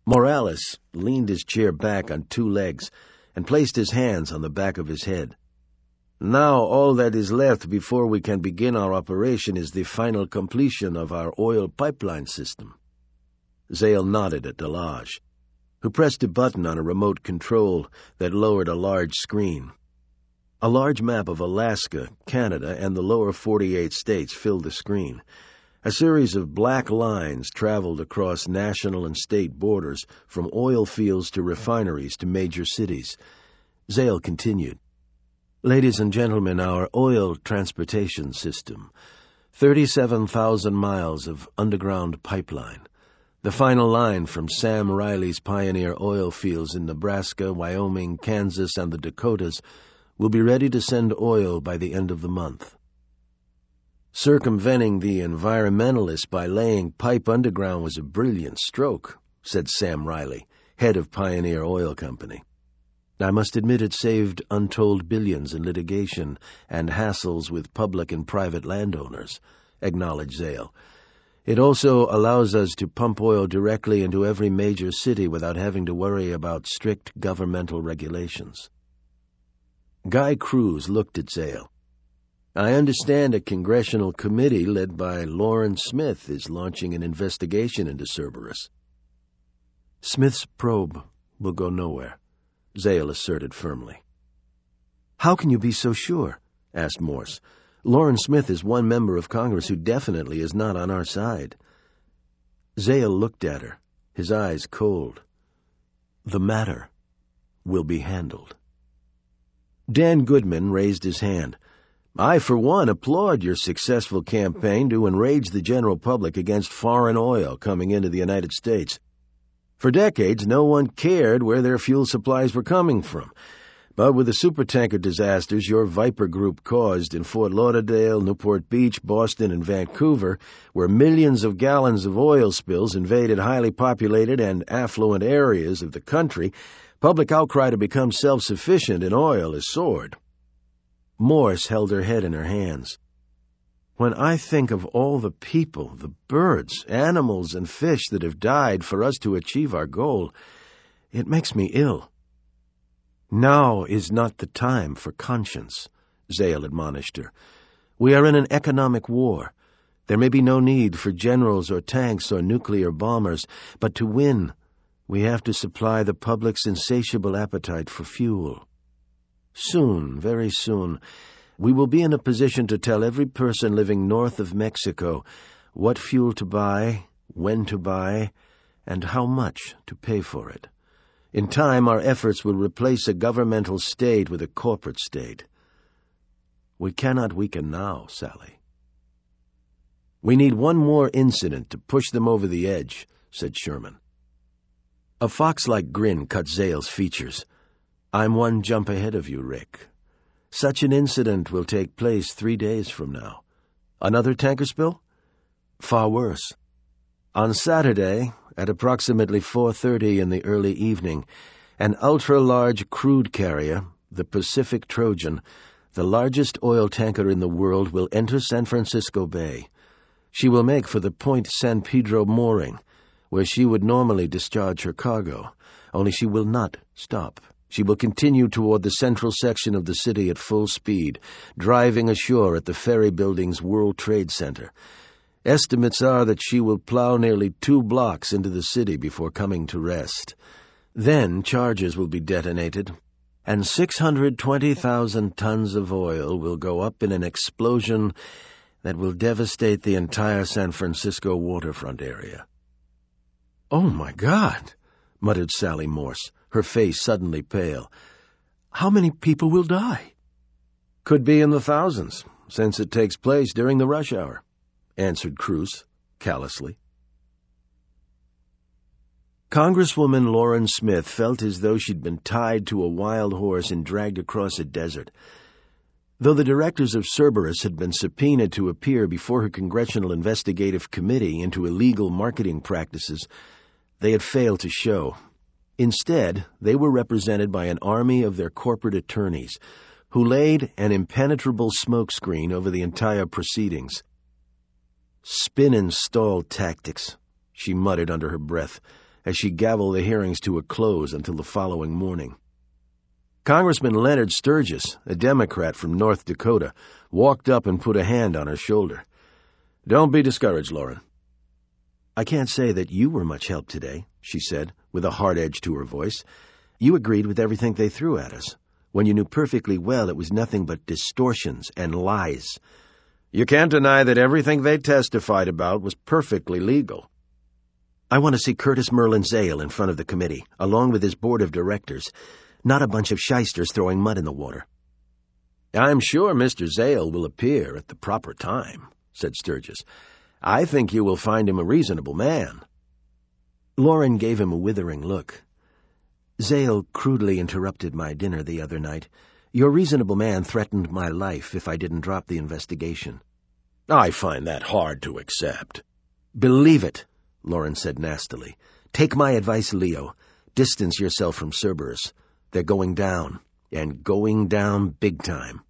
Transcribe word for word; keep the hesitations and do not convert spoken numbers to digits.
Morales leaned his chair back on two legs and placed his hands on the back of his head. Now all that is left before we can begin our operation is the final completion of our oil pipeline system. Zale nodded at Delage, who pressed a button on a remote control that lowered a large screen. A large map of Alaska, Canada, and the lower forty-eight states filled the screen. A series of black lines traveled across national and state borders, from oil fields to refineries to major cities. Zale continued. Ladies and gentlemen, our oil transportation system. thirty-seven thousand miles of underground pipeline. The final line from Sam Riley's pioneer oil fields in Nebraska, Wyoming, Kansas, and the Dakotas will be ready to send oil by the end of the month. Circumventing the environmentalists by laying pipe underground was a brilliant stroke, said Sam Riley, head of Pioneer Oil Company. I must admit it saved untold billions in litigation and hassles with public and private landowners, acknowledged Zale. It also allows us to pump oil directly into every major city without having to worry about strict governmental regulations. Guy Cruz looked at Zale. I understand a congressional committee led by Loren Smith is launching an investigation into Cerberus. Smith's probe will go nowhere, Zale asserted firmly. How can you be so sure? Asked Morse. Loren Smith is one member of Congress who definitely is not on our side. Zale looked at her, his eyes cold. The matter will be handled. Dan Goodman raised his hand. I, for one, applaud your successful campaign to enrage the general public against foreign oil coming into the United States. For decades, no one cared where their fuel supplies were coming from. But with the supertanker disasters your Viper Group caused in Fort Lauderdale, Newport Beach, Boston, and Vancouver, where millions of gallons of oil spills invaded highly populated and affluent areas of the country, public outcry to become self-sufficient in oil has soared. Morse held her head in her hands. When I think of all the people, the birds, animals, and fish that have died for us to achieve our goal, it makes me ill. Now is not the time for conscience, Zale admonished her. We are in an economic war. There may be no need for generals or tanks or nuclear bombers, but to win, we have to supply the public's insatiable appetite for fuel. Soon, very soon, we will be in a position to tell every person living north of Mexico what fuel to buy, when to buy, and how much to pay for it. In time, our efforts will replace a governmental state with a corporate state. We cannot weaken now, Sally. We need one more incident to push them over the edge, said Sherman. A fox-like grin cut Zale's features. I'm one jump ahead of you, Rick. Such an incident will take place three days from now. Another tanker spill? Far worse. On Saturday, at approximately four thirty in the early evening, an ultra-large crude carrier, the Pacific Trojan, the largest oil tanker in the world, will enter San Francisco Bay. She will make for the Point San Pedro mooring, where she would normally discharge her cargo, only she will not stop. She will continue toward the central section of the city at full speed, driving ashore at the Ferry Building's World Trade Center. Estimates are that she will plow nearly two blocks into the city before coming to rest. Then charges will be detonated, and six hundred twenty thousand tons of oil will go up in an explosion that will devastate the entire San Francisco waterfront area. "Oh, my God," muttered Sally Morse, her face suddenly pale. "How many people will die?" "Could be in the thousands, since it takes place during the rush hour," answered Cruz callously. Congresswoman Loren Smith felt as though she'd been tied to a wild horse and dragged across a desert. Though the directors of Cerberus had been subpoenaed to appear before her Congressional Investigative Committee into illegal marketing practices, they had failed to show. Instead, they were represented by an army of their corporate attorneys, who laid an impenetrable smokescreen over the entire proceedings. "Spin and stall tactics," she muttered under her breath, as she gavelled the hearings to a close until the following morning. Congressman Leonard Sturgis, a Democrat from North Dakota, walked up and put a hand on her shoulder. "Don't be discouraged, Lauren." "I can't say that you were much help today," she said, with a hard edge to her voice. "You agreed with everything they threw at us, when you knew perfectly well it was nothing but distortions and lies." "You can't deny that everything they testified about was perfectly legal." "I want to see Curtis Merlin Zale in front of the committee, along with his board of directors, not a bunch of shysters throwing mud in the water." "I'm sure Mister Zale will appear at the proper time," said Sturgis. "I think you will find him a reasonable man." Lauren gave him a withering look. "Zale crudely interrupted my dinner the other night. Your reasonable man threatened my life if I didn't drop the investigation." "I find that hard to accept." "Believe it," Lauren said nastily. "Take my advice, Leo. Distance yourself from Cerberus. They're going down, and going down big time."